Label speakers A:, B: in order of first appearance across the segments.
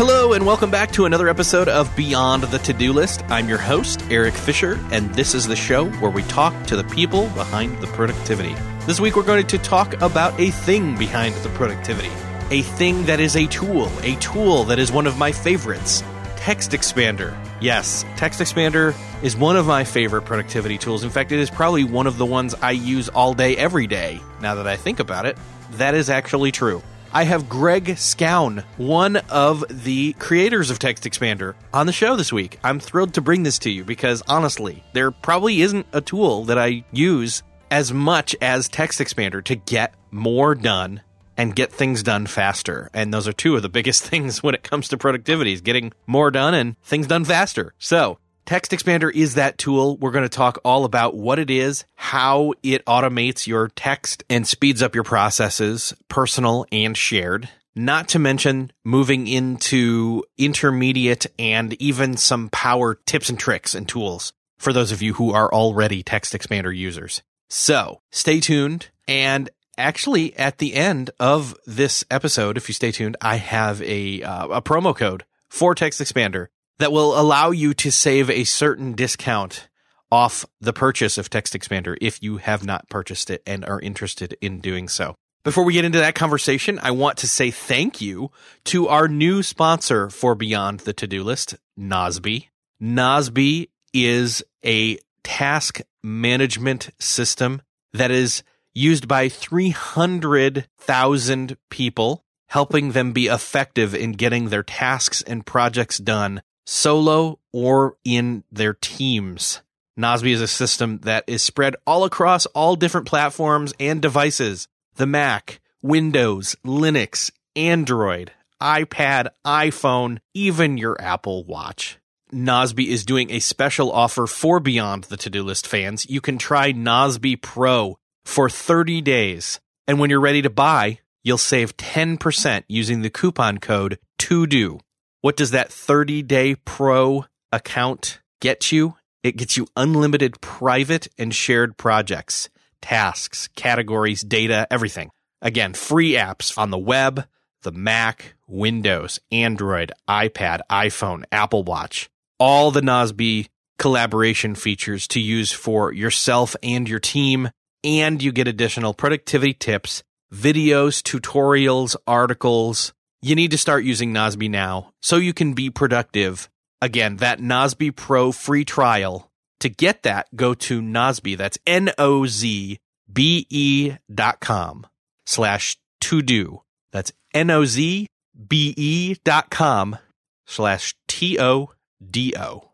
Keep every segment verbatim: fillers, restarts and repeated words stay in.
A: Hello, and welcome back to another episode of Beyond the To-Do List. I'm your host, Eric Fisher, and this is the show where we talk to the people behind the productivity. This week, we're going to talk about a thing behind the productivity. A thing that is a tool. A tool that is one of my favorites. TextExpander. Yes, TextExpander is one of my favorite productivity tools. In fact, it is probably one of the ones I use all day, every day. Now that I think about it, that is actually true. I have Greg Scown, one of the creators of TextExpander, on the show this week. I'm thrilled to bring this to you because, honestly, there probably isn't a tool that I use as much as TextExpander to get more done and get things done faster. And those are two of the biggest things when it comes to productivity, is getting more done and things done faster. So, TextExpander is that tool. We're going to talk all about what it is, how it automates your text and speeds up your processes, personal and shared. Not to mention moving into intermediate and even some power tips and tricks and tools for those of you who are already TextExpander users. So stay tuned. And actually, at the end of this episode, if you stay tuned, I have a, uh, a promo code for TextExpander that will allow you to save a certain discount off the purchase of TextExpander if you have not purchased it and are interested in doing so. Before we get into that conversation, I want to say thank you to our new sponsor for Beyond the To-Do List, Nozbe. Nozbe is a task management system that is used by three hundred thousand people, helping them be effective in getting their tasks and projects done solo or in their teams. Nozbe is a system that is spread all across all different platforms and devices. The Mac, Windows, Linux, Android, iPad, iPhone, even your Apple Watch. Nozbe is doing a special offer for Beyond the To-Do List fans. You can try Nozbe Pro for thirty days. And when you're ready to buy, you'll save ten percent using the coupon code TODO. What does that thirty-day pro account get you? It gets you unlimited private and shared projects, tasks, categories, data, everything. Again, free apps on the web, the Mac, Windows, Android, iPad, iPhone, Apple Watch. All the Nozbe collaboration features to use for yourself and your team. And you get additional productivity tips, videos, tutorials, articles. You need to start using Nozbe now so you can be productive. Again, that Nozbe Pro free trial. To get that, go to Nozbe. That's N O Z B E dot com slash to do. That's N O Z B E dot com slash T O D O.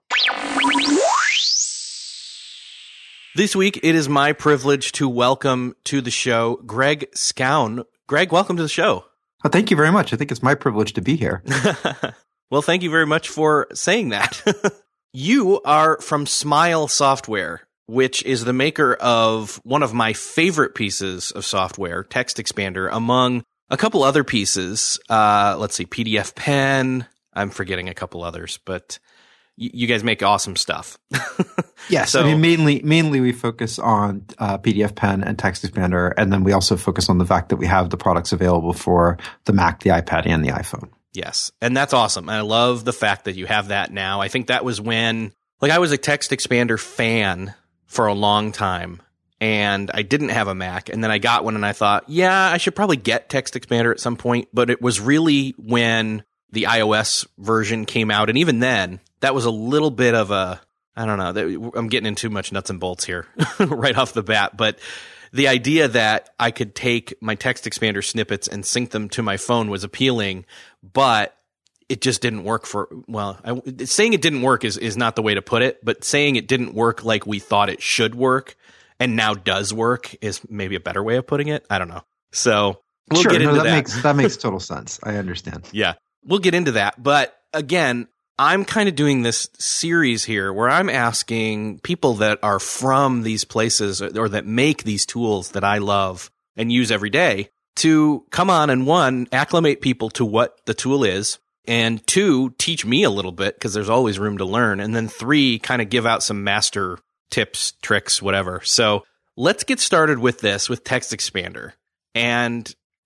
A: This week, it is my privilege to welcome to the show Greg Scown. Greg, welcome to the show.
B: Oh, thank you very much. I think it's my privilege to be here.
A: Well, thank you very much for saying that. You are from Smile Software, which is the maker of one of my favorite pieces of software, TextExpander, among a couple other pieces. Uh, let's see, P D F Pen. I'm forgetting a couple others, but y- you guys make awesome stuff.
B: Yes,
A: so,
B: I mean, mainly, mainly we focus on uh, P D F Pen and TextExpander, and then we also focus on the fact that we have the products available for the Mac, the iPad, and the iPhone.
A: Yes, and that's awesome. I love the fact that you have that now. I think that was when, like, I was a TextExpander fan for a long time, and I didn't have a Mac, and then I got one, and I thought, yeah, I should probably get TextExpander at some point, but it was really when the iOS version came out, and even then, that was a little bit of a, I don't know, I'm getting into too much nuts and bolts here right off the bat, but the idea that I could take my TextExpander snippets and sync them to my phone was appealing, but it just didn't work for, well, I, saying it didn't work is, is not the way to put it, but saying it didn't work like we thought it should work and now does work is maybe a better way of putting it. I don't know. So we'll
B: sure,
A: get into
B: no, that.
A: that.
B: Makes, that makes total sense. I understand.
A: Yeah, we'll get into that. But again, I'm kind of doing this series here where I'm asking people that are from these places or that make these tools that I love and use every day to come on and, one, acclimate people to what the tool is, and two, teach me a little bit because there's always room to learn, and then three, kind of give out some master tips, tricks, whatever. So let's get started with this, with TextExpander. And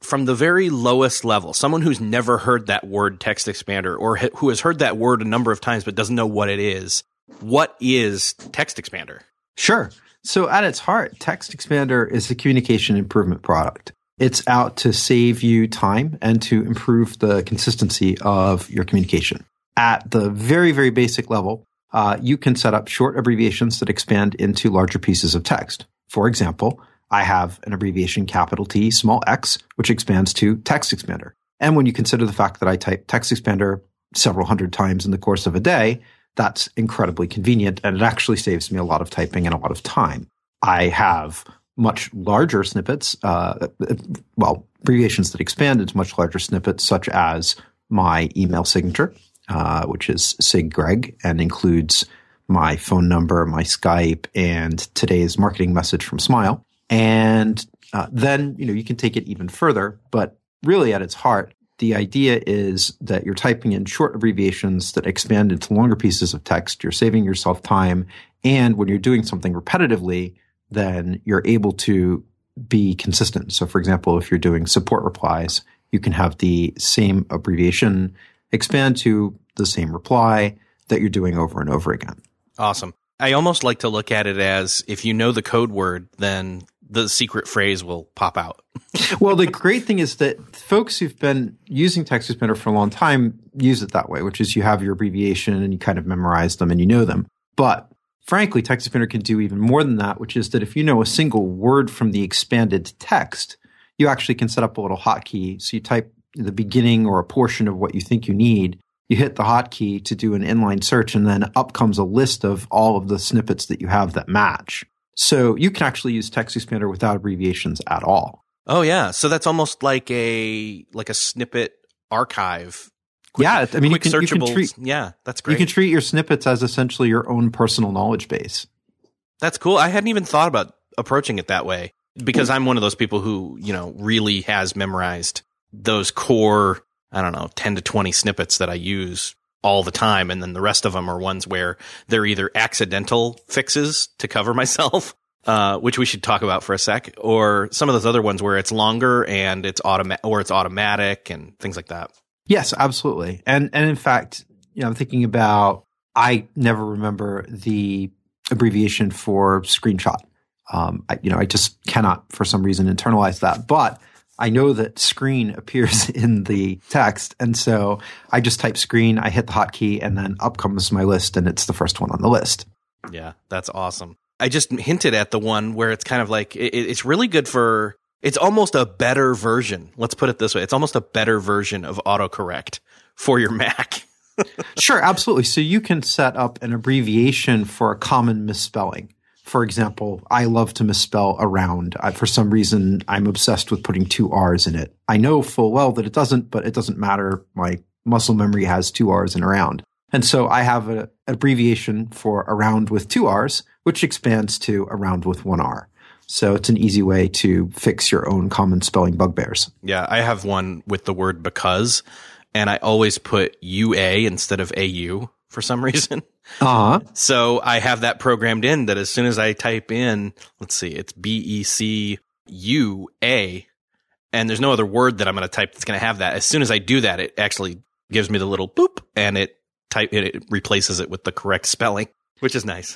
A: from the very lowest level, someone who's never heard that word text expander or ha- who has heard that word a number of times but doesn't know what it is, what is text expander?
B: Sure. So at its heart, text expander is a communication improvement product. It's out to save you time and to improve the consistency of your communication. At the very, very basic level, uh, you can set up short abbreviations that expand into larger pieces of text. For example, I have an abbreviation capital T, small x, which expands to text expander. And when you consider the fact that I type text expander several hundred times in the course of a day, that's incredibly convenient, and it actually saves me a lot of typing and a lot of time. I have much larger snippets, uh, well, abbreviations that expand into much larger snippets, such as my email signature, uh, which is SigGreg, and includes my phone number, my Skype, and today's marketing message from Smile. And uh, then, you know, you can take it even further, but really at its heart, the idea is that you're typing in short abbreviations that expand into longer pieces of text. You're saving yourself time. And when you're doing something repetitively, then you're able to be consistent. So for example, if you're doing support replies, you can have the same abbreviation expand to the same reply that you're doing over and over again.
A: Awesome. I almost like to look at it as if you know the code word, then the secret phrase will pop out.
B: Well, the great thing is that folks who've been using text expander for a long time use it that way, which is you have your abbreviation and you kind of memorize them and you know them. But frankly, text expander can do even more than that, which is that if you know a single word from the expanded text, you actually can set up a little hotkey. So you type the beginning or a portion of what you think you need. You hit the hotkey to do an inline search, and then up comes a list of all of the snippets that you have that match. So you can actually use text expander without abbreviations at all.
A: Oh yeah, so that's almost like a like a snippet archive.
B: Quick, yeah, I mean, you can, you can treat
A: yeah, that's great.
B: You can treat your snippets as essentially your own personal knowledge base.
A: That's cool. I hadn't even thought about approaching it that way because I'm one of those people who, you know, really has memorized those core, I don't know, ten to twenty snippets that I use all the time. And then the rest of them are ones where they're either accidental fixes to cover myself, uh, which we should talk about for a sec, or some of those other ones where it's longer and it's automatic or it's automatic and things like that.
B: Yes, absolutely. And, and in fact, you know, I'm thinking about, I never remember the abbreviation for screenshot. Um, I, you know, I just cannot for some reason internalize that, but I know that screen appears in the text. And so I just type screen, I hit the hotkey, and then up comes my list, and it's the first one on the list.
A: Yeah, that's awesome. I just hinted at the one where it's kind of like, it, it's really good for, it's almost a better version. Let's put it this way. It's almost a better version of autocorrect for your Mac.
B: Sure, absolutely. So you can set up an abbreviation for a common misspelling. For example, I love to misspell around. I, for some reason, I'm obsessed with putting two R's in it. I know full well that it doesn't, but it doesn't matter. My muscle memory has two R's in around. And so I have an abbreviation for around with two R's, which expands to around with one R. So it's an easy way to fix your own common spelling bugbears.
A: Yeah, I have one with the word because, and I always put U A instead of A U for some reason.
B: Uh-huh.
A: So I have that programmed in that as soon as I type in, let's see, it's B E C U A, and there's no other word that I'm going to type that's going to have that. As soon as I do that, it actually gives me the little boop, and it type it replaces it with the correct spelling, which is nice.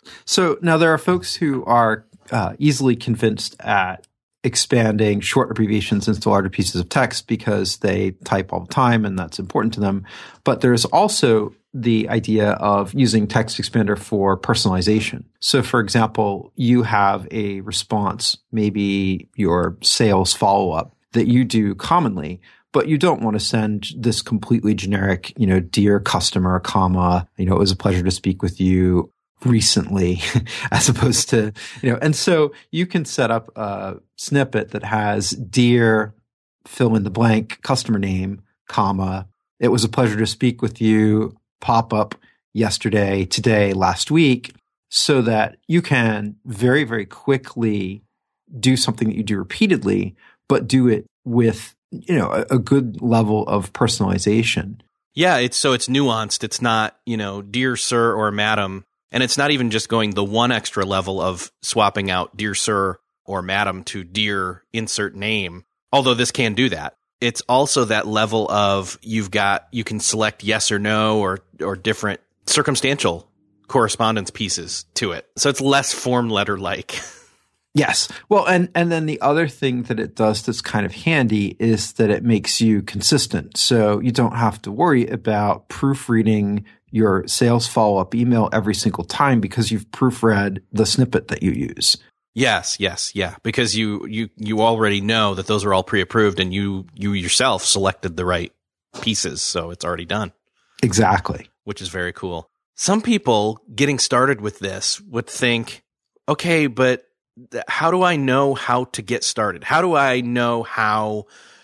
B: So now there are folks who are uh, easily convinced at expanding short abbreviations into larger pieces of text because they type all the time and that's important to them. But there's also the idea of using text expander for personalization. So for example, you have a response, maybe your sales follow-up that you do commonly, but you don't want to send this completely generic, you know, dear customer, comma, you know, it was a pleasure to speak with you recently, as opposed to, you know, and so you can set up a snippet that has dear fill in the blank customer name, comma, it was a pleasure to speak with you, pop up yesterday, today, last week, so that you can very, very quickly do something that you do repeatedly, but do it with, you know, a, a good level of personalization.
A: Yeah, it's so it's nuanced. It's not, you know, dear sir or madam. And it's not even just going the one extra level of swapping out dear sir or madam to dear insert name. Although this can do that. It's also that level of you've got, you can select yes or no or, or different circumstantial correspondence pieces to it. So it's less form letter like.
B: Yes. Well, and, and then the other thing that it does that's kind of handy is that it makes you consistent. So you don't have to worry about proofreading your sales follow-up email every single time because you've proofread the snippet that you use.
A: Yes, yes, yeah. Because you, you, you already know that those are all pre-approved and you, you yourself selected the right pieces. So it's already done.
B: Exactly.
A: Which is very cool. Some people getting started with this would think, okay, but how do I know how to get started? How do I know how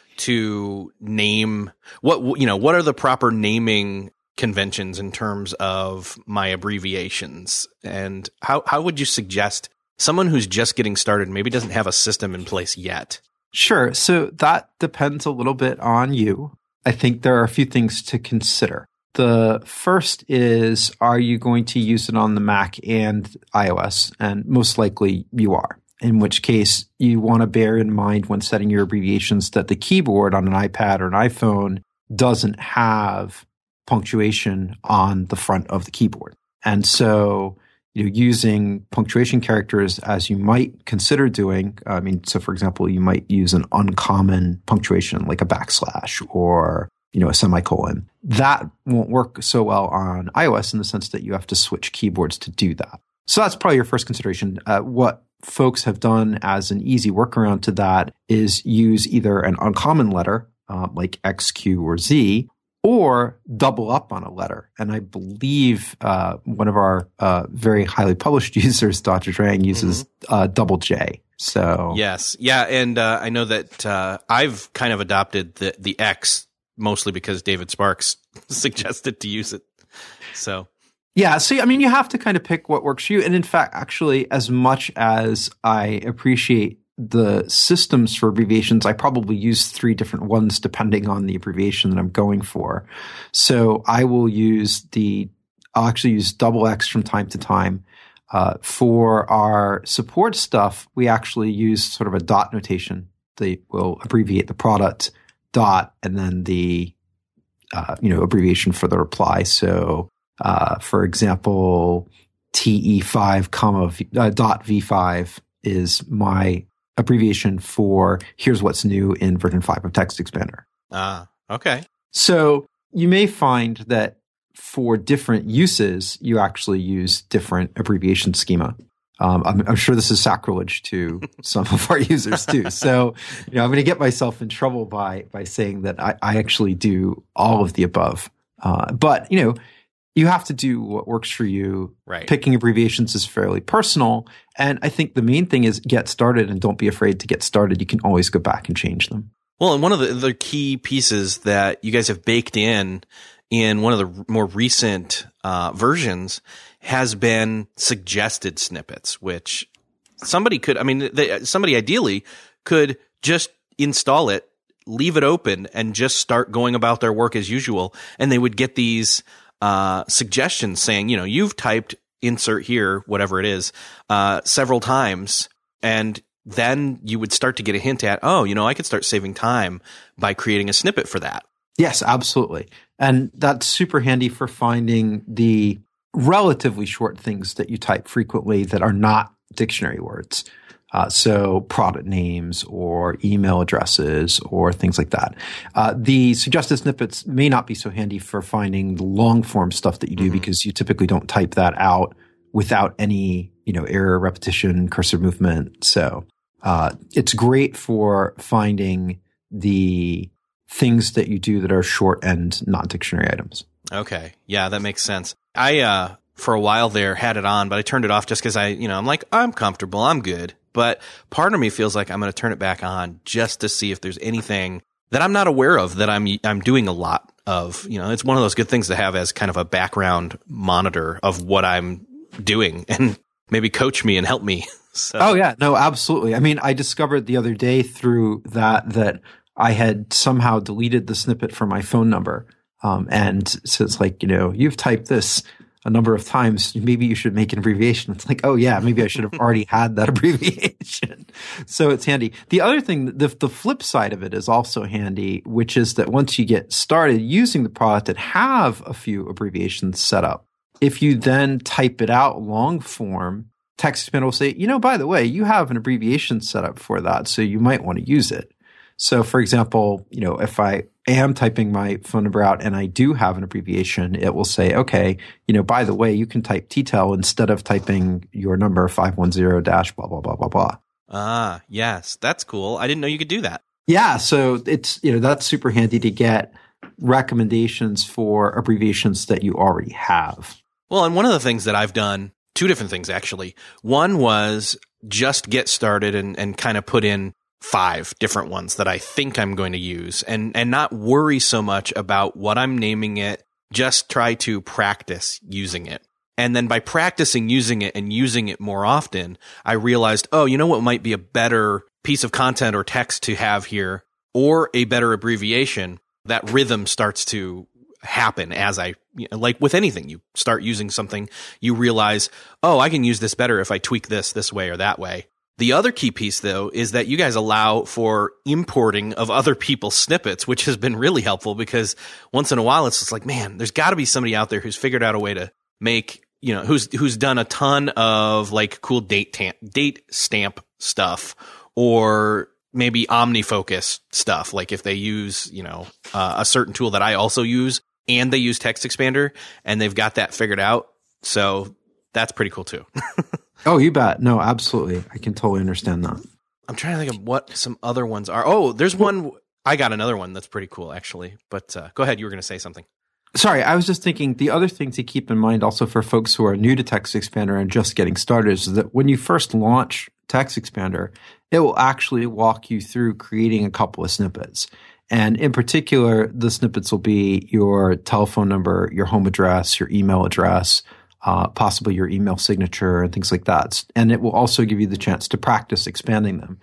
A: to name what, you know, what are the proper naming conventions in terms of my abbreviations? And how, how would you suggest someone who's just getting started, maybe doesn't have a system in place yet?
B: Sure. So that depends a little bit on you. I think there are a few things to consider. The first is, are you going to use it on the Mac and iOS? And most likely you are, in which case you want to bear in mind when setting your abbreviations that the keyboard on an iPad or an iPhone doesn't have punctuation on the front of the keyboard. And so, you know, using punctuation characters as you might consider doing, I mean, so for example, you might use an uncommon punctuation like a backslash or, you know, a semicolon. That won't work so well on iOS in the sense that you have to switch keyboards to do that. So that's probably your first consideration. Uh, what folks have done as an easy workaround to that is use either an uncommon letter, uh, like X, Q, or Z, or double up on a letter. And I believe uh, one of our uh, very highly published users, Doctor Drang, uses mm-hmm. uh, double J. So
A: yes, yeah, and uh, I know that uh, I've kind of adopted the the X mostly because David Sparks suggested to use it. So
B: yeah, so I mean, you have to kind of pick what works for you. And in fact, actually, as much as I appreciate the systems for abbreviations, I probably use three different ones depending on the abbreviation that I'm going for. So I will use the, I'll actually use double X from time to time. Uh, for our support stuff, we actually use sort of a dot notation. They will abbreviate the product dot and then the, uh, you know, abbreviation for the reply. So, uh, for example, T E five comma v, uh, dot V five is my abbreviation for here's what's new in version five of TextExpander.
A: Ah, okay.
B: So you may find that for different uses, you actually use different abbreviation schema. Um, I'm, I'm sure this is sacrilege to some of our users too. So, you know, I'm going to get myself in trouble by by saying that I, I actually do all of the above. Uh, but, you know, you have to do what works for you.
A: Right.
B: Picking abbreviations is fairly personal. And I think the main thing is get started and don't be afraid to get started. You can always go back and change them.
A: Well, and one of the, the key pieces that you guys have baked in in one of the more recent uh, versions has been suggested snippets, which somebody could, I mean, they, somebody ideally could just install it, leave it open, and just start going about their work as usual. And they would get these Uh, suggestions saying, you know, you've typed insert here, whatever it is, uh, several times. And then you would start to get a hint at, oh, you know, I could start saving time by creating a snippet for that.
B: Yes, absolutely. And that's super handy for finding the relatively short things that you type frequently that are not dictionary words. Uh, so product names or email addresses or things like that. Uh, the suggested snippets may not be so handy for finding the long form stuff that you do mm-hmm. because you typically don't type that out without any, you know, error, repetition, cursor movement. So, uh, it's great for finding the things that you do that are short and not dictionary items.
A: Okay. Yeah, that makes sense. I, uh, for a while there had it on, but I turned it off just because I, you know, I'm like, I'm comfortable. I'm good. But part of me feels like I'm going to turn it back on just to see if there's anything that I'm not aware of that I'm I'm doing a lot of. You know, it's one of those good things to have as kind of a background monitor of what I'm doing and maybe coach me and help me. So.
B: Oh, yeah. No, absolutely. I mean, I discovered the other day through that that I had somehow deleted the snippet from my phone number. Um, and so it's like, you know, you've typed this a number of times, maybe you should make an abbreviation. It's like, oh yeah, maybe I should have already had that abbreviation. So it's handy. The other thing, the, the flip side of it is also handy, which is that once you get started using the product and have a few abbreviations set up, if you then type it out long form, TextExpander will say, you know, by the way, you have an abbreviation set up for that, so you might want to use it. So for example, you know, if I am typing my phone number out and I do have an abbreviation, it will say, okay, you know, by the way, you can type T T E L instead of typing your number five one zero dash blah, blah, blah, blah, blah.
A: Ah, yes. That's cool. I didn't know you could do that.
B: Yeah. So it's, you know, that's super handy to get recommendations for abbreviations that you already have.
A: Well, and one of the things that I've done, two different things actually. One was just get started and, and kind of put in five different ones that I think I'm going to use and, and not worry so much about what I'm naming it. Just try to practice using it. And then by practicing using it and using it more often, I realized, oh, you know what might be a better piece of content or text to have here, or a better abbreviation. That rhythm starts to happen as I, you know, like with anything, you start using something, you realize, oh, I can use this better if I tweak this this way or that way. The other key piece, though, is that you guys allow for importing of other people's snippets, which has been really helpful because once in a while it's just like, man, there's got to be somebody out there who's figured out a way to make, you know, who's who's done a ton of like cool date tam- date stamp stuff, or maybe OmniFocus stuff. Like if they use, you know, uh, a certain tool that I also use and they use TextExpander and they've got that figured out. So that's pretty cool too.
B: Oh, you bet. No, absolutely. I can totally understand that.
A: I'm trying to think of what some other ones are. Oh, there's one. I got another one that's pretty cool, actually. But uh, go ahead. You were going to say something.
B: Sorry, I was just thinking the other thing to keep in mind also for folks who are new to TextExpander and just getting started is that when you first launch TextExpander, it will actually walk you through creating a couple of snippets. And in particular, the snippets will be your telephone number, your home address, your email address, Uh, possibly your email signature and things like that. And it will also give you the chance to practice expanding them.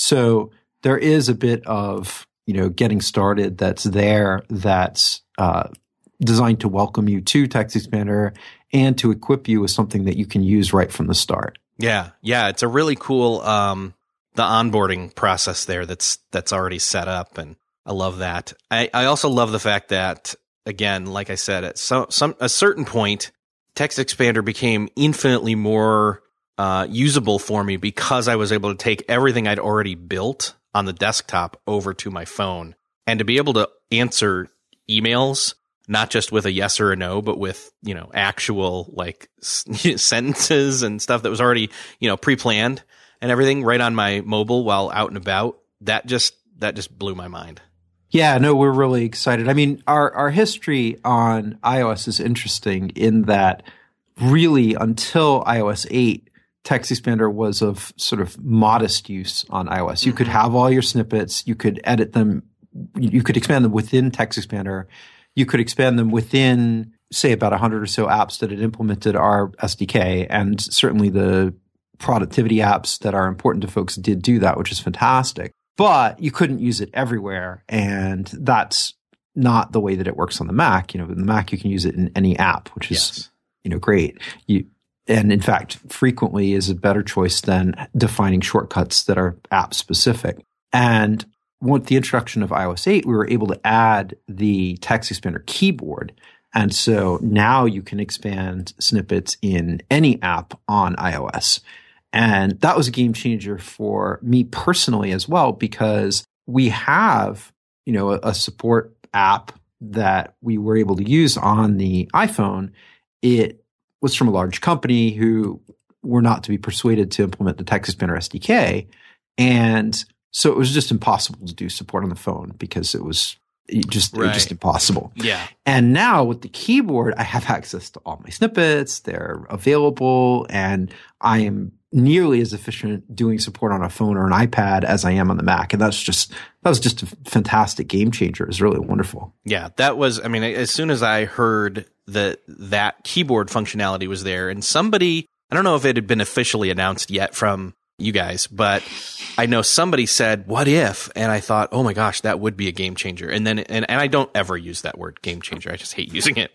B: So there is a bit of, you know, getting started that's there that's uh, designed to welcome you to TextExpander and to equip you with something that you can use right from the start.
A: Yeah. Yeah. It's a really cool, um, the onboarding process there that's, that's already set up. And I love that. I, I also love the fact that, again, like I said, at some, some, a certain point, TextExpander became infinitely more uh, usable for me because I was able to take everything I'd already built on the desktop over to my phone and to be able to answer emails, not just with a yes or a no, but with, you know, actual like sentences and stuff that was already, you know, pre-planned and everything right on my mobile while out and about. That just, that just blew my mind.
B: Yeah, no, we're really excited. I mean, our, our history on iOS is interesting in that really until iOS eight, TextExpander was of sort of modest use on iOS. You mm-hmm. could have all your snippets. You could edit them. You could expand them within TextExpander. You could expand them within, say, about one hundred or so apps that had implemented our S D K. And certainly the productivity apps that are important to folks did do that, which is fantastic. But you couldn't use it everywhere, and that's not the way that it works on the Mac. You know, in the Mac, you can use it in any app, which is, yes. you know, great. You, and in fact, frequently is a better choice than defining shortcuts that are app specific. And with the introduction of iOS eight, we were able to add the TextExpander keyboard. And so now you can expand snippets in any app on iOS. And that was a game changer for me personally as well, because we have, you know, a, a support app that we were able to use on the iPhone. It was from a large company who were not to be persuaded to implement the TextExpander S D K. And so it was just impossible to do support on the phone because it was it just, right. it was just impossible.
A: Yeah.
B: And now with the keyboard, I have access to all my snippets. They're available, and I am nearly as efficient doing support on a phone or an iPad as I am on the Mac. And that's just, that was just a fantastic game changer. It was really wonderful.
A: Yeah, that was, I mean, as soon as I heard that that keyboard functionality was there, and somebody, I don't know if it had been officially announced yet from you guys, but I know somebody said, what if? And I thought, oh my gosh, that would be a game changer. And then, and, and I don't ever use that word game changer. I just hate using it,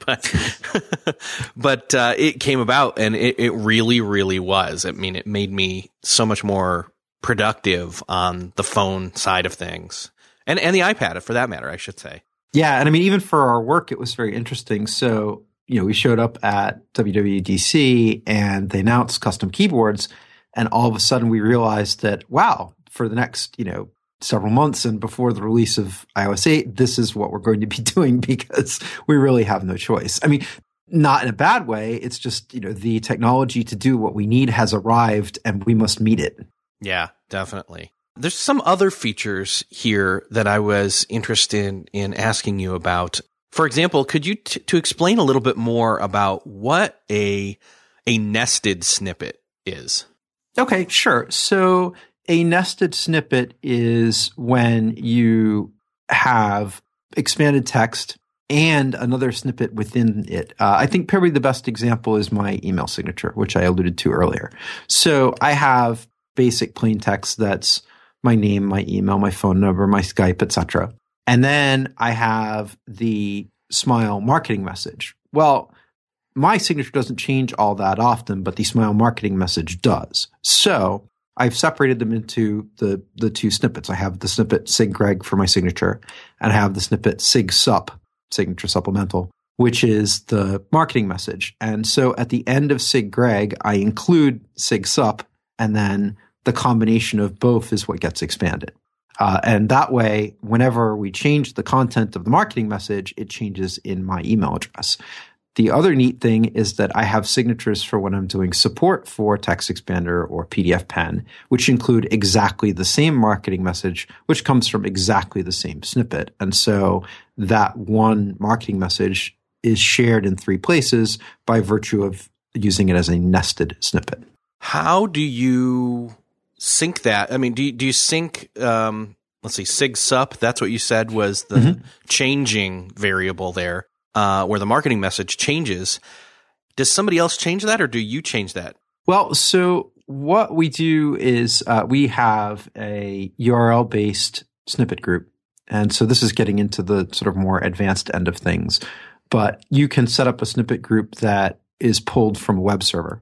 A: but, but, uh, it came about and it, it really, really was. I mean, it made me so much more productive on the phone side of things and, and the iPad for that matter, I should say.
B: Yeah. And I mean, even for our work, it was very interesting. So, you know, we showed up at W W D C and they announced custom keyboards. And all of a sudden we realized that, wow, for the next, you know, several months and before the release of i O S eight, this is what we're going to be doing because we really have no choice. I mean, not in a bad way. It's just, you know, the technology to do what we need has arrived and we must meet it.
A: Yeah, definitely. There's some other features here that I was interested in asking you about. For example, could you t- to explain a little bit more about what a a nested snippet is?
B: Okay, sure. So a nested snippet is when you have expanded text and another snippet within it. Uh, I think probably the best example is my email signature, which I alluded to earlier. So I have basic plain text that's my name, my email, my phone number, my Skype, et cetera. And then I have the Smile marketing message. Well, my signature doesn't change all that often, but the Smile marketing message does. So I've separated them into the, the two snippets. I have the snippet Sig Greg for my signature, and I have the snippet Sig Sup, signature supplemental, which is the marketing message. And so at the end of Sig Greg, I include Sig Sup, and then the combination of both is what gets expanded. Uh, and that way, whenever we change the content of the marketing message, it changes in my email address. The other neat thing is that I have signatures for when I'm doing support for TextExpander or P D F Pen, which include exactly the same marketing message, which comes from exactly the same snippet. And so that one marketing message is shared in three places by virtue of using it as a nested snippet.
A: How do you sync that? I mean, do you, do you sync, um, let's see, Sig Sup, that's what you said was the mm-hmm. changing variable there. Uh, where the marketing message changes. Does somebody else change that or do you change that?
B: Well, so what we do is uh, we have a U R L-based snippet group. And so this is getting into the sort of more advanced end of things. But you can set up a snippet group that is pulled from a web server.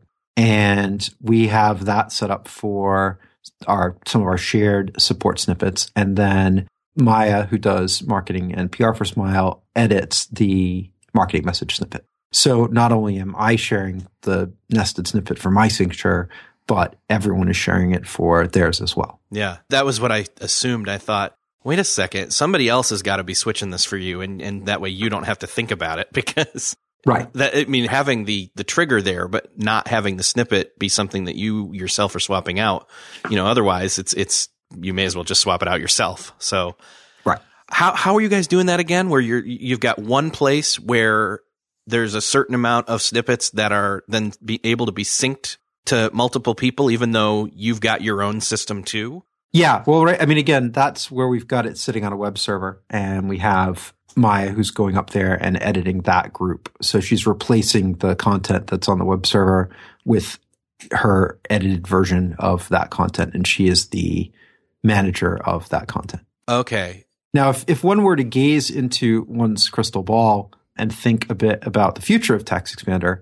B: And we have that set up for our some of our shared support snippets. And then Maya, who does marketing and P R for Smile, edits the marketing message snippet. So not only am I sharing the nested snippet for my signature, but everyone is sharing it for theirs as well.
A: Yeah, that was what I assumed. I thought, wait a second, somebody else has got to be switching this for you, and, and that way you don't have to think about it because
B: right.
A: That I mean, having the the trigger there, but not having the snippet be something that you yourself are swapping out. You know, otherwise it's it's you may as well just swap it out yourself. So,
B: right.
A: How how are you guys doing that again? Where you're you've got one place where there's a certain amount of snippets that are then be able to be synced to multiple people, even though you've got your own system too.
B: Yeah. Well, right. I mean, again, that's where we've got it sitting on a web server, and we have Maya who's going up there and editing that group. So she's replacing the content that's on the web server with her edited version of that content, and she is the manager of that content.
A: Okay.
B: Now, if, if one were to gaze into one's crystal ball and think a bit about the future of TextExpander,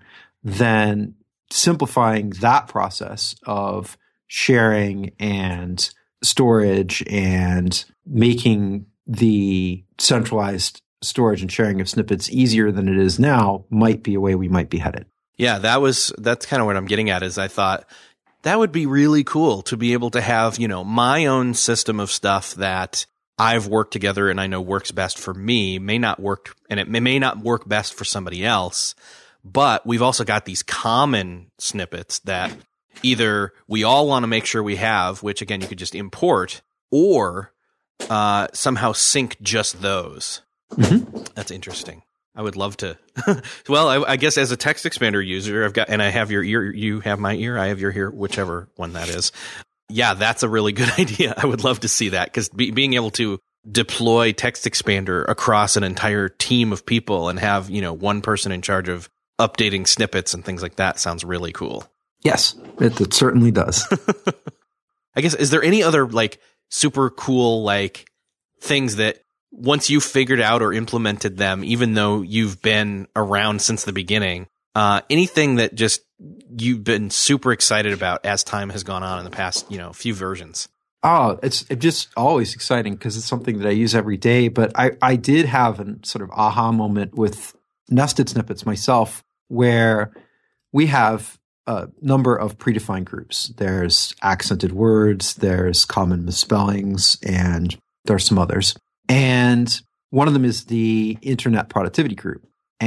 B: then simplifying that process of sharing and storage and making the centralized storage and sharing of snippets easier than it is now might be a way we might be headed.
A: Yeah, that was that's kind of what I'm getting at is I thought that would be really cool to be able to have, you know, my own system of stuff that I've worked together and I know works best for me, may not work, and it may, may not work best for somebody else. But we've also got these common snippets that either we all want to make sure we have, which again, you could just import, or uh, somehow sync just those.
B: Mm-hmm.
A: That's interesting. I would love to. Well, I, I guess as a TextExpander user, I've got, and I have your ear, you have my ear, I have your ear, whichever one that is. Yeah, that's a really good idea. I would love to see that because be, being able to deploy TextExpander across an entire team of people and have, you know, one person in charge of updating snippets and things like that sounds really cool.
B: Yes, it, it certainly does.
A: I guess, is there any other like super cool, like things that once you figured out or implemented them, even though you've been around since the beginning, uh, anything that just you've been super excited about as time has gone on in the past, you know, few versions?
B: Oh, it's just always exciting because it's something that I use every day. But I, I did have a sort of aha moment with nested snippets myself, where we have a number of predefined groups. There's accented words, there's common misspellings, and there are some others. And one of them is the Internet Productivity Group.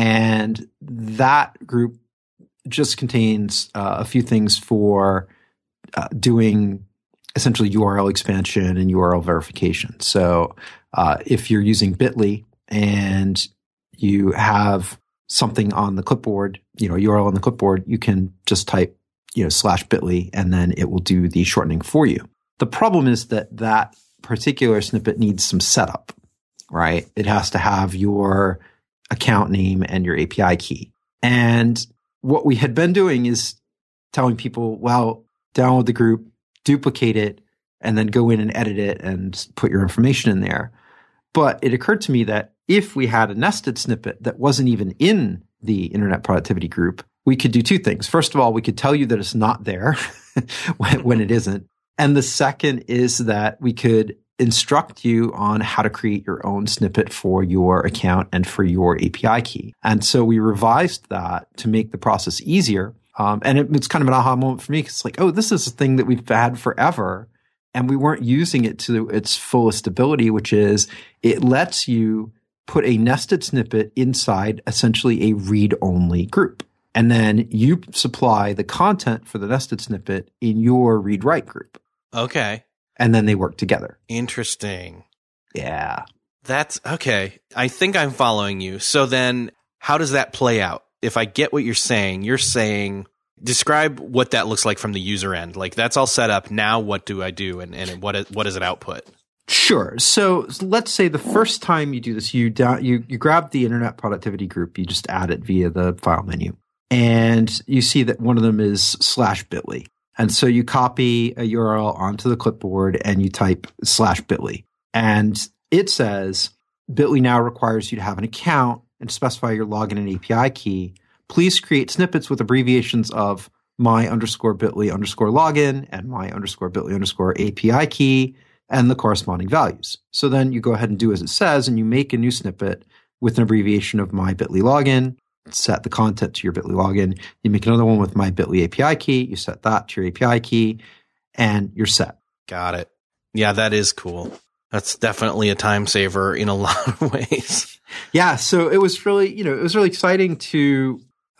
B: And that group just contains uh, a few things for uh, doing essentially U R L expansion and U R L verification. So uh, if you're using Bitly and you have something on the clipboard, you know, U R L on the clipboard, you can just type, you know, slash Bitly, and then it will do the shortening for you. The problem is that that particular snippet needs some setup, right? It has to have your account name and your A P I key. And what we had been doing is telling people, well, download the group, duplicate it, and then go in and edit it and put your information in there. But it occurred to me that if we had a nested snippet that wasn't even in the Internet Productivity Group, we could do two things. First of all, we could tell you that it's not there when, when it isn't. And the second is that we could instruct you on how to create your own snippet for your account and for your A P I key. And so we revised that to make the process easier. Um, and it, it's kind of an aha moment for me because it's like, oh, this is a thing that we've had forever, and we weren't using it to its fullest ability, which is it lets you put a nested snippet inside essentially a read-only group. And then you supply the content for the nested snippet in your read-write group.
A: Okay.
B: And then they work together.
A: Interesting.
B: Yeah.
A: That's okay. I think I'm following you. So then how does that play out? If I get what you're saying, you're saying, describe what that looks like from the user end. Like, that's all set up. Now what do I do? And, and what, is, what does it output?
B: Sure. So let's say the first time you do this, you down, you, you grab the Internet Productivity Group, you just add it via the file menu. And you see that one of them is slash Bitly. And so you copy a U R L onto the clipboard and you type slash Bitly. And it says, Bitly now requires you to have an account and specify your login and A P I key. Please create snippets with abbreviations of my underscore Bitly underscore login and my underscore Bitly underscore A P I key and the corresponding values. So then you go ahead and do as it says, and you make a new snippet with an abbreviation of my Bitly login, set the content to your Bitly login. You make another one with my Bitly A P I key. You set that to your A P I key, and you're set.
A: Got it. Yeah, that is cool. That's definitely a time saver in a lot of ways.
B: Yeah. So it was really, you know, it was really exciting to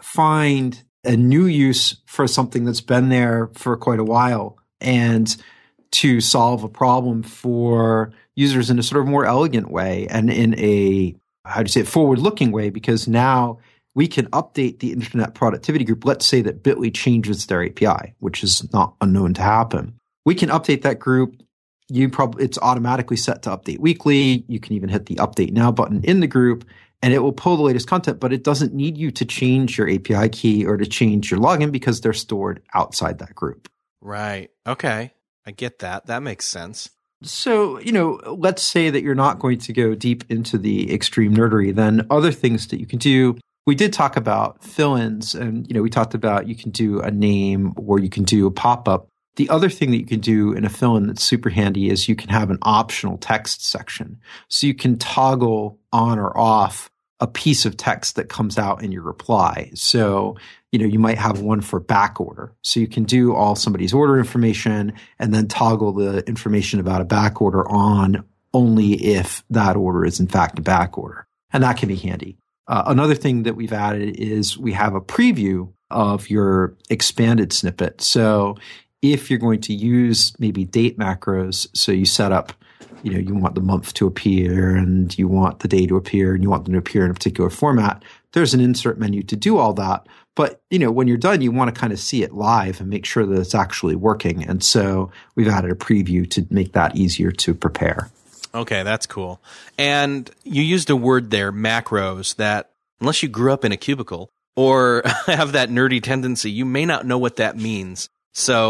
B: find a new use for something that's been there for quite a while and to solve a problem for users in a sort of more elegant way and in a, how do you say it, forward-looking way, because now we can update the Internet Productivity Group. Let's say that Bitly changes their A P I, which is not unknown to happen. We can update that group. You probably it's automatically set to update weekly. You can even hit the Update Now button in the group, and it will pull the latest content, but it doesn't need you to change your A P I key or to change your login because they're stored outside that group.
A: Right. Okay. I get that. That makes sense.
B: So, you know, let's say that you're not going to go deep into the extreme nerdery. Then other things that you can do. We did talk about fill-ins, and, you know, we talked about you can do a name or you can do a pop-up. The other thing that you can do in a fill-in that's super handy is you can have an optional text section. So you can toggle on or off a piece of text that comes out in your reply. So, you know, you might have one for back order. So you can do all somebody's order information and then toggle the information about a back order on only if that order is in fact a back order. And that can be handy. Uh, another thing that we've added is we have a preview of your expanded snippet. So if you're going to use maybe date macros, so you set up, you know, you want the month to appear and you want the day to appear and you want them to appear in a particular format, there's an insert menu to do all that. But, you know, when you're done, you want to kind of see it live and make sure that it's actually working. And so we've added a preview to make that easier to prepare.
A: Okay, that's cool. And you used a word there, macros, that unless you grew up in a cubicle or have that nerdy tendency, you may not know what that means. So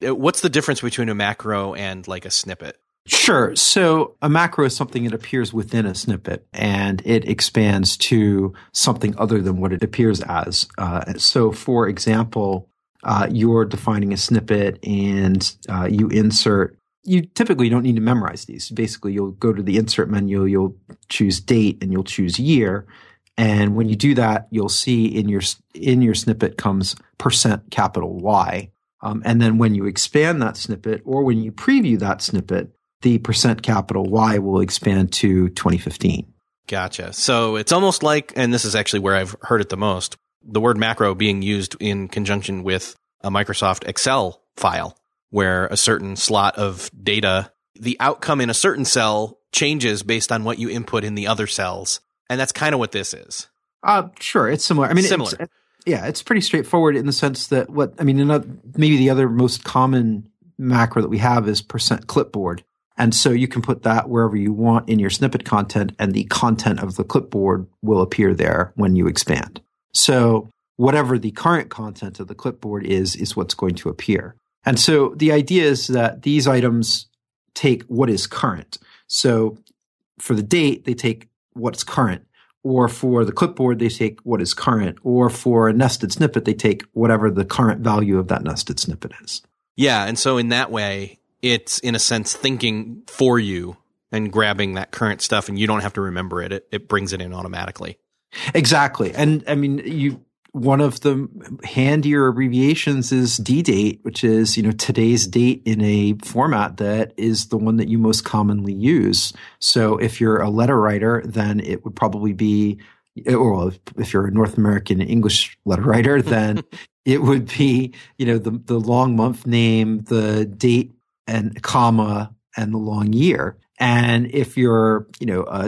A: What's the difference between a macro and like a snippet?
B: Sure. So a macro is something that appears within a snippet, and it expands to something other than what it appears as. Uh, so, for example, uh, you're defining a snippet and uh, you insert. You typically don't need to memorize these. Basically, you'll go to the insert menu, you'll choose date, and you'll choose year. And when you do that, you'll see in your in your snippet comes percent capital Y. Um, and then when you expand that snippet, or when you preview that snippet, the percent capital Y will expand to twenty fifteen.
A: Gotcha. So it's almost like, and this is actually where I've heard it the most, the word macro being used in conjunction with a Microsoft Excel file, where a certain slot of data, the outcome in a certain cell changes based on what you input in the other cells. And that's kind of what this is.
B: Uh, sure. It's similar. I mean,
A: similar.
B: It's, yeah, it's pretty straightforward in the sense that what, I mean, another, maybe the other most common macro that we have is percent clipboard. And so you can put that wherever you want in your snippet content, and the content of the clipboard will appear there when you expand. So whatever the current content of the clipboard is, is what's going to appear. And so the idea is that these items take what is current. So for the date, they take what's current. Or for the clipboard, they take what is current. Or for a nested snippet, they take whatever the current value of that nested snippet is.
A: Yeah. And so in that way, it's in a sense thinking for you and grabbing that current stuff, and you don't have to remember it. It, it brings it in automatically.
B: Exactly. And I mean, you, one of the handier abbreviations is D date, which is, you know, today's date in a format that is the one that you most commonly use. So if you're a letter writer, then it would probably be, or if you're a North American English letter writer, then it would be, you know, the, the long month name, the date, and comma, and the long year. And if you're, you know, a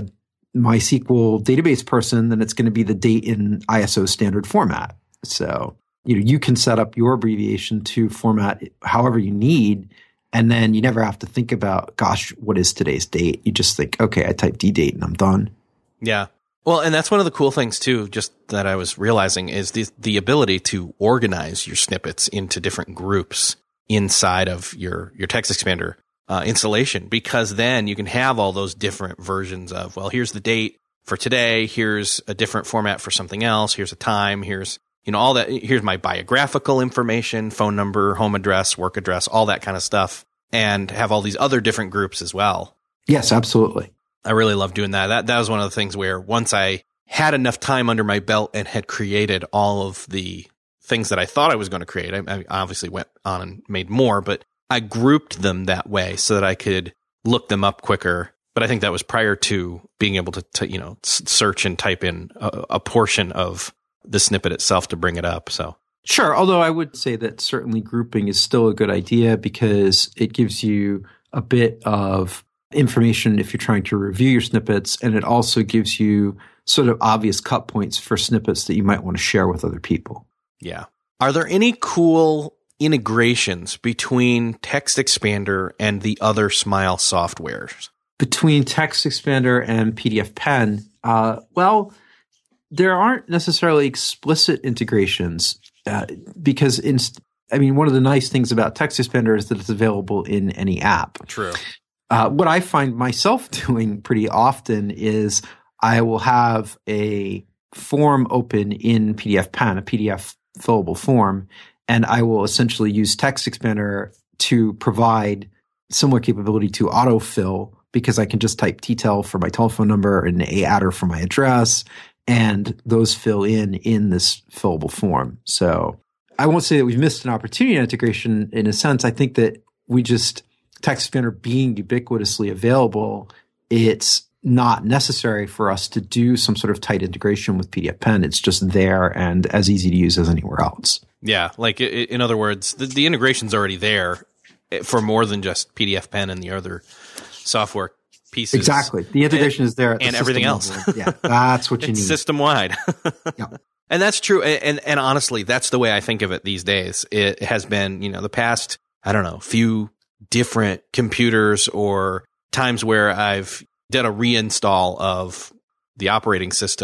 B: MySQL database person, then it's going to be the date in I S O standard format. So, you know, you can set up your abbreviation to format however you need. And then you never have to think about, gosh, what is today's date? You just think, okay, I type D date and I'm done.
A: Yeah. Well, and that's one of the cool things too, just that I was realizing, is the, the ability to organize your snippets into different groups inside of your, your text expander uh, installation, because then you can have all those different versions of, well, here's the date for today. Here's a different format for something else. Here's a time. Here's, you know, all that. Here's my biographical information, phone number, home address, work address, all that kind of stuff, and have all these other different groups as well.
B: Yes, absolutely.
A: I really love doing that. That, that was one of the things where once I had enough time under my belt and had created all of the things that I thought I was going to create. I, I obviously went on and made more, but I grouped them that way so that I could look them up quicker. But I think that was prior to being able to, to you know, search and type in a, a portion of the snippet itself to bring it up. So
B: sure. Although I would say that certainly grouping is still a good idea, because it gives you a bit of information if you're trying to review your snippets. And it also gives you sort of obvious cut points for snippets that you might want to share with other people.
A: Yeah. Are there any cool integrations between Text Expander and the other Smile softwares?
B: Between Text Expander and P D F Pen, uh, well, there aren't necessarily explicit integrations uh, because, in, I mean, one of the nice things about Text Expander is that it's available in any app.
A: True.
B: Uh, what I find myself doing pretty often is I will have a form open in P D F Pen, a P D F fillable form, and I will essentially use Text Expander to provide similar capability to autofill, because I can just type T T E L for my telephone number and A adder for my address, and those fill in in this fillable form. So I won't say that we've missed an opportunity on integration in a sense. I think that we just, Text Expander being ubiquitously available, it's not necessary for us to do some sort of tight integration with P D F Pen. It's just there and as easy to use as anywhere else.
A: Yeah. Like, in other words, the, the integration's already there for more than just P D F Pen and the other software pieces.
B: Exactly. The integration
A: and,
B: is there. At the
A: and everything else.
B: Yeah. That's what you
A: it's
B: need.
A: System wide.
B: Yeah.
A: And that's true. And, and honestly, that's the way I think of it these days. It has been, you know, the past, I don't know, few different computers or times where I've done a reinstall of the operating system.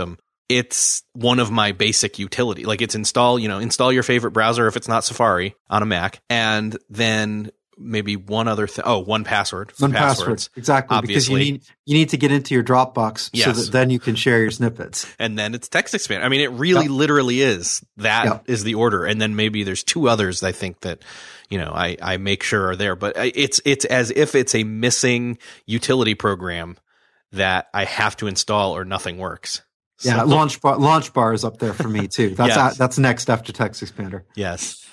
A: it's one of my basic utility. Like it's install, you know, install your favorite browser if it's not Safari on a Mac, and then maybe one other thing. Oh, one password.
B: One password. Exactly.
A: Obviously.
B: Because you need, you need to get into your Dropbox
A: yes.
B: so that then you can share your snippets.
A: And then it's Text Expander. I mean, it really
B: yep.
A: literally is. That
B: yep.
A: is the order. And then maybe there's two others I think that, you know, I, I make sure are there. But it's, it's as if it's a missing utility program that I have to install or nothing works.
B: Yeah,
A: so,
B: launch bar, launch bar is up there for me too. That's
A: yes.
B: a, that's next after Text Expander.
A: Yes.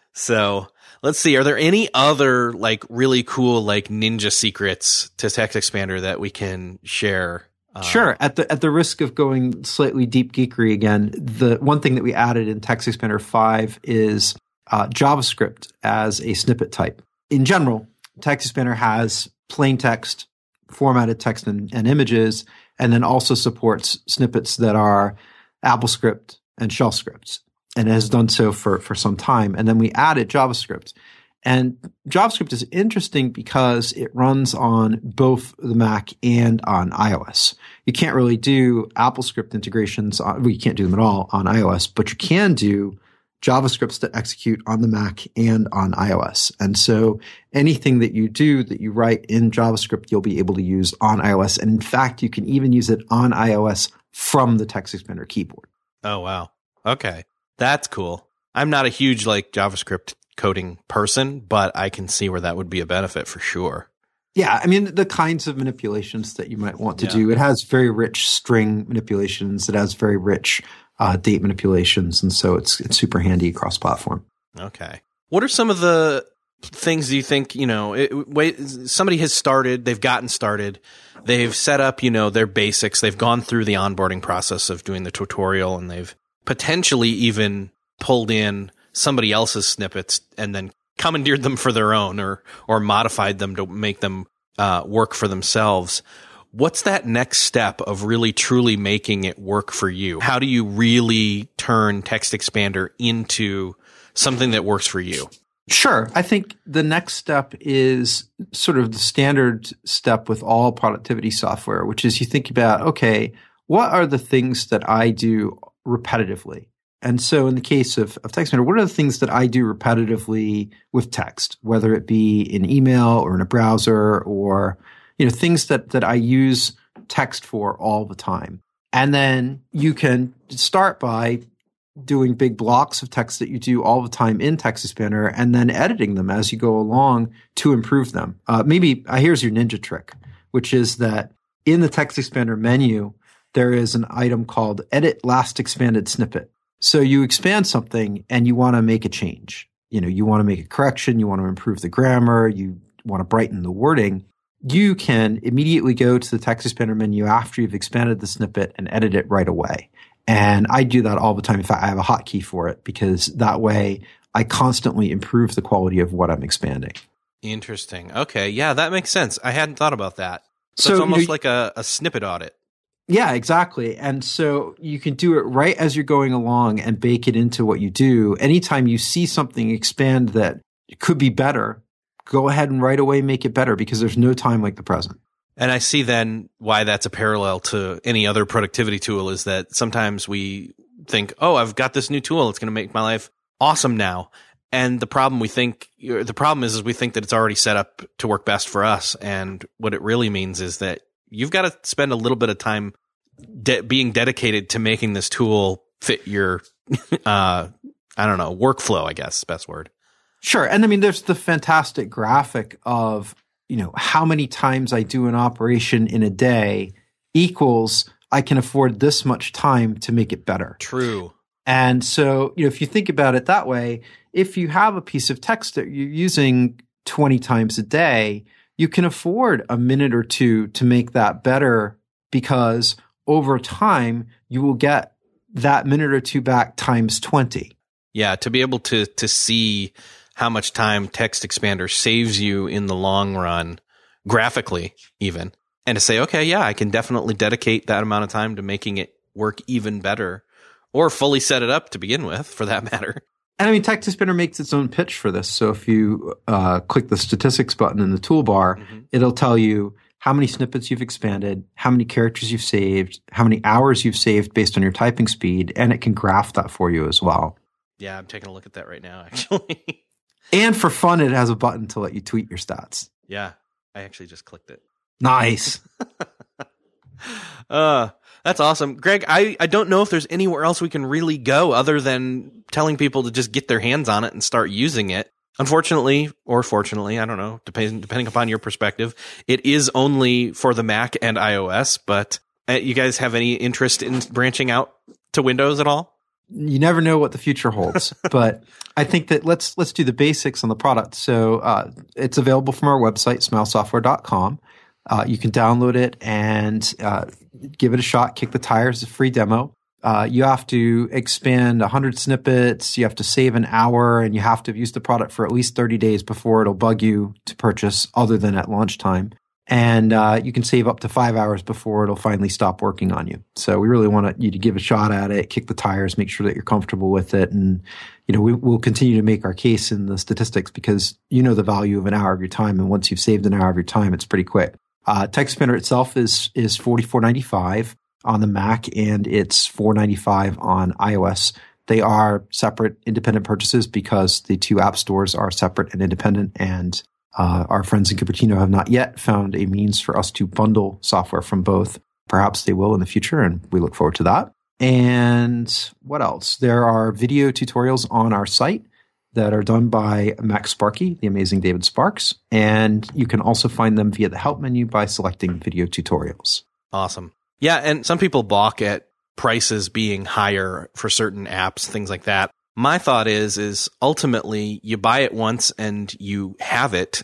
A: So let's see. Are there any other like really cool like ninja secrets to Text Expander that we can share? Uh,
B: sure. At the at the risk of going slightly deep geekery again, the one thing that we added in Text Expander five is uh, JavaScript as a snippet type. In general, Text Expander has plain text, formatted text, and, and images, and then also supports snippets that are AppleScript and shell scripts. And it has done so for, for some time. And then we added JavaScript. And JavaScript is interesting because it runs on both the Mac and on iOS. You can't really do AppleScript integrations on, well, you can't do them at all on iOS, but you can do JavaScripts that execute on the Mac and on iOS. And so anything that you do that you write in JavaScript, you'll be able to use on iOS. And in fact, you can even use it on iOS from the Text Expander keyboard.
A: Oh, wow. Okay. That's cool. I'm not a huge like JavaScript coding person, but I can see where that would be a benefit for sure.
B: Yeah, I mean, the kinds of manipulations that you might want to
A: yeah.
B: do. It has very rich string manipulations. It has very rich uh, date manipulations. And so it's it's super handy across platform.
A: Okay. What are some of the things do you think, you know, it, wait, somebody has started, they've gotten started, they've set up, you know, their basics, they've gone through the onboarding process of doing the tutorial, and they've potentially even pulled in somebody else's snippets and then commandeered them for their own, or or modified them to make them uh, work for themselves. What's that next step of really truly making it work for you? How do you really turn Text Expander into something that works for you?
B: Sure. I think the next step is sort of the standard step with all productivity software, which is you think about, okay, what are the things that I do repetitively? And so in the case of, of Text Expander, what are the things that I do repetitively with text, whether it be in email or in a browser, or, you know, things that, that I use text for all the time. And then you can start by doing big blocks of text that you do all the time in Text Expander, and then editing them as you go along to improve them. Uh, maybe uh, here's your ninja trick, which is that in the Text Expander menu, there is an item called Edit Last Expanded Snippet. So you expand something and you want to make a change. You know, you want to make a correction, you want to improve the grammar, you want to brighten the wording. You can immediately go to the Text Expander menu after you've expanded the snippet and edit it right away. And I do that all the time. In fact, I have a hotkey for it because that way I constantly improve the quality of what I'm expanding.
A: Interesting. Okay. Yeah, that makes sense. I hadn't thought about that. So,
B: So,
A: it's almost
B: you know,
A: like a, a snippet audit.
B: Yeah, exactly. And so you can do it right as you're going along and bake it into what you do. Anytime you see something expand that could be better, go ahead and right away make it better, because there's no time like the present.
A: And I see then why that's a parallel to any other productivity tool, is that sometimes we think, oh, I've got this new tool, it's going to make my life awesome now. And the problem we think, the problem is, is we think that it's already set up to work best for us. And what it really means is that you've got to spend a little bit of time de- being dedicated to making this tool fit your, uh, I don't know, workflow, I guess, best word.
B: Sure. And I mean, there's the fantastic graphic of, you know, how many times I do an operation in a day equals I can afford this much time to make it better.
A: True.
B: And so, you know, if you think about it that way, if you have a piece of text that you're using twenty times a day, you can afford a minute or two to make that better, because over time you will get that minute or two back times twenty.
A: Yeah, to be able to to see how much time Text Expander saves you in the long run, graphically even, and to say, okay, yeah, I can definitely dedicate that amount of time to making it work even better, or fully set it up to begin with, for that matter.
B: And I mean, Text Expander makes its own pitch for this. So if you uh, click the statistics button in the toolbar, mm-hmm. it'll tell you how many snippets you've expanded, how many characters you've saved, how many hours you've saved based on your typing speed, and it can graph that for you as well.
A: Yeah, I'm taking a look at that right now, actually.
B: And for fun, it has a button to let you tweet your stats.
A: Yeah, I actually just clicked it.
B: Nice.
A: uh, that's awesome. Greg, I, I don't know if there's anywhere else we can really go other than telling people to just get their hands on it and start using it. Unfortunately, or fortunately, I don't know, depending, depending upon your perspective, it is only for the Mac and iOS, but uh, you guys have any interest in branching out to Windows at all?
B: You never know what the future holds, but I think that let's let's do the basics on the product. So uh, it's available from our website, smile software dot com. Uh, you can download it and uh, give it a shot, kick the tires, a free demo. Uh, you have to expand one hundred snippets, you have to save an hour, and you have to have used the product for at least thirty days before it'll bug you to purchase other than at launch time. And uh, you can save up to five hours before it'll finally stop working on you. So we really want you to give a shot at it, kick the tires, make sure that you're comfortable with it. And, you know, we, we'll continue to make our case in the statistics because you know the value of an hour of your time. And once you've saved an hour of your time, it's pretty quick. Uh, TextExpander itself is is forty-four ninety-five on the Mac, and it's four ninety-five on iOS. They are separate independent purchases because the two app stores are separate and independent, and Uh, our friends in Cupertino have not yet found a means for us to bundle software from both. Perhaps they will in the future, and we look forward to that. And what else? There are video tutorials on our site that are done by Max Sparky, the amazing David Sparks. And you can also find them via the help menu by selecting video tutorials.
A: Awesome. Yeah, and some people balk at prices being higher for certain apps, things like that. My thought is, is ultimately you buy it once and you have it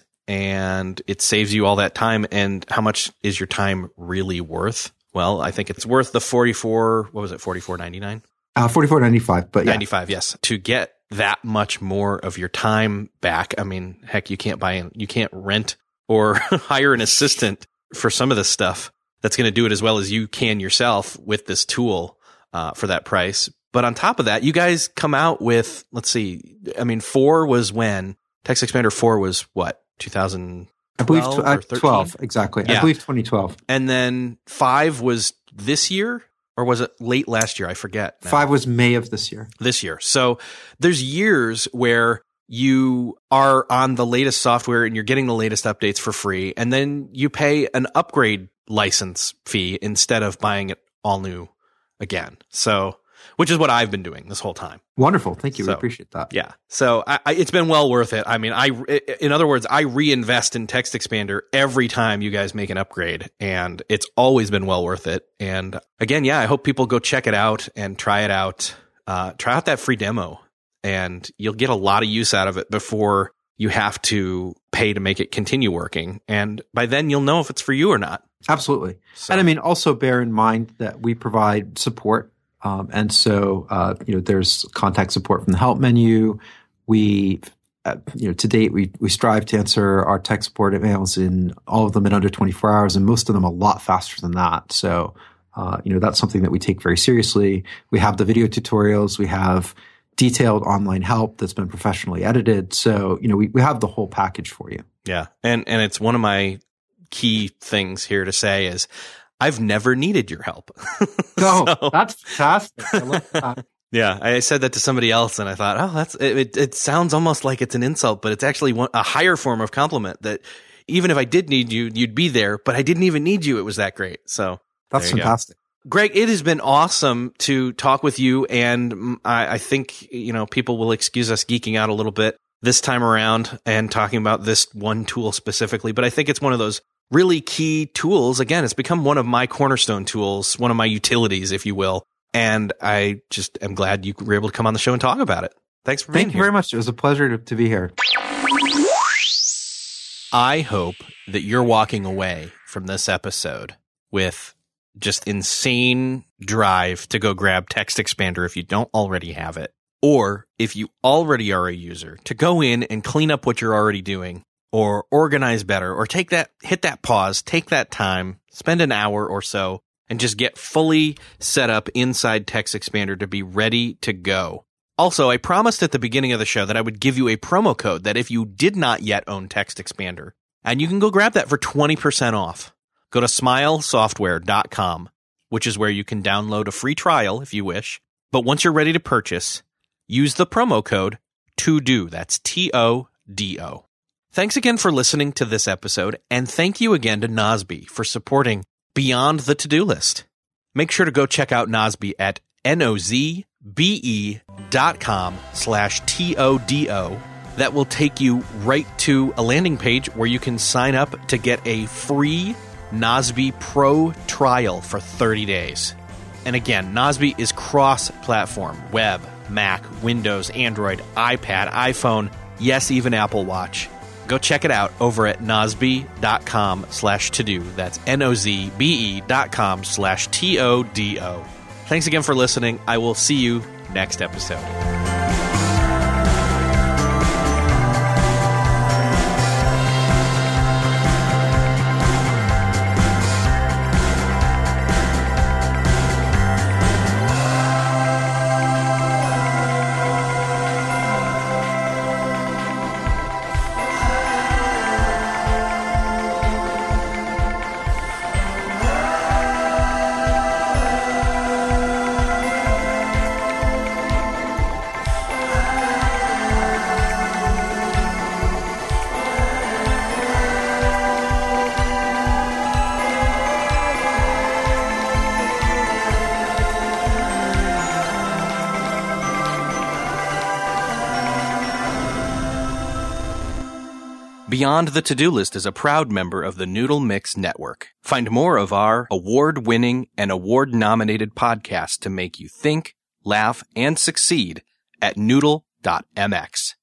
A: and it saves you all that time. And how much is your time really worth? Well, I think it's worth the forty-four, what was it? forty-four ninety-nine?
B: Uh, forty-four ninety-five, but yeah.
A: ninety-five, yes. To get that much more of your time back. I mean, heck, you can't buy, you can't rent or hire an assistant for some of this stuff that's going to do it as well as you can yourself with this tool, uh, for that price. But on top of that, you guys come out with, let's see, I mean, four was when? TextExpander four was what? two thousand twelve?
B: I believe tw- uh, twelve, exactly.
A: Yeah.
B: I believe twenty twelve.
A: And then five was this year? Or was it late last year? I forget now.
B: Five was May of this year.
A: This year. So there's years where you are on the latest software and you're getting the latest updates for free. And then you pay an upgrade license fee instead of buying it all new again. So, which is what I've been doing this whole time.
B: Wonderful. Thank you.
A: So,
B: we appreciate that.
A: Yeah. So I, I, it's been well worth it. I mean, I, in other words, I reinvest in TextExpander every time you guys make an upgrade, and it's always been well worth it. And again, yeah, I hope people go check it out and try it out. Uh, try out that free demo, and you'll get a lot of use out of it before you have to pay to make it continue working. And by then you'll know if it's for you or not.
B: Absolutely.
A: So.
B: And I mean, also bear in mind that we provide support. Um, and so, uh, you know, there's contact support from the help menu. We, uh, you know, to date, we, we strive to answer our tech support emails in all of them in under twenty-four hours, and most of them a lot faster than that. So, uh, you know, that's something that we take very seriously. We have the video tutorials. We have detailed online help that's been professionally edited. So, you know, we, we have the whole package for you.
A: Yeah. And, and it's one of my key things here to say is, I've never needed your help.
B: Oh,
A: so,
B: that's fantastic. I love that.
A: Yeah, I said that to somebody else, and I thought, oh, that's it. It, it sounds almost like it's an insult, but it's actually one, a higher form of compliment. That even if I did need you, you'd be there, but I didn't even need you. It was that great. So
B: that's fantastic.
A: Go. Greg, it has been awesome to talk with you, and I, I think you know people will excuse us geeking out a little bit this time around and talking about this one tool specifically, but I think it's one of those really key tools. Again, it's become one of my cornerstone tools, one of my utilities, if you will. And I just am glad you were able to come on the show and talk about it. Thanks for being here.
B: Thank you very much. It was a pleasure to, to be here.
A: I hope that you're walking away from this episode with just insane drive to go grab TextExpander if you don't already have it. Or if you already are a user, to go in and clean up what you're already doing, or organize better, or take that, hit that pause, take that time, spend an hour or so, and just get fully set up inside TextExpander to be ready to go. Also, I promised at the beginning of the show that I would give you a promo code that if you did not yet own TextExpander, and you can go grab that for twenty percent off. go to smile software dot com, which is where you can download a free trial if you wish. But once you're ready to purchase, use the promo code TODO. That's T O D O. Thanks again for listening to this episode, and thank you again to Nozbe for supporting Beyond the To-Do List. Make sure to go check out Nozbe at N-O-Z-B-E dot com slash T O D O. That will take you right to a landing page where you can sign up to get a free Nozbe Pro trial for thirty days. And again, Nozbe is cross-platform, web, Mac, Windows, Android, iPad, iPhone, yes, even Apple Watch. Go check it out over at nozbe dot com slash to do. That's N-O-Z-B-E dot com slash T O D O. Thanks again for listening. I will see you next episode. Beyond the To-Do List is a proud member of the Noodle Mix Network. Find more of our award-winning and award-nominated podcasts to make you think, laugh, and succeed at noodle dot m x.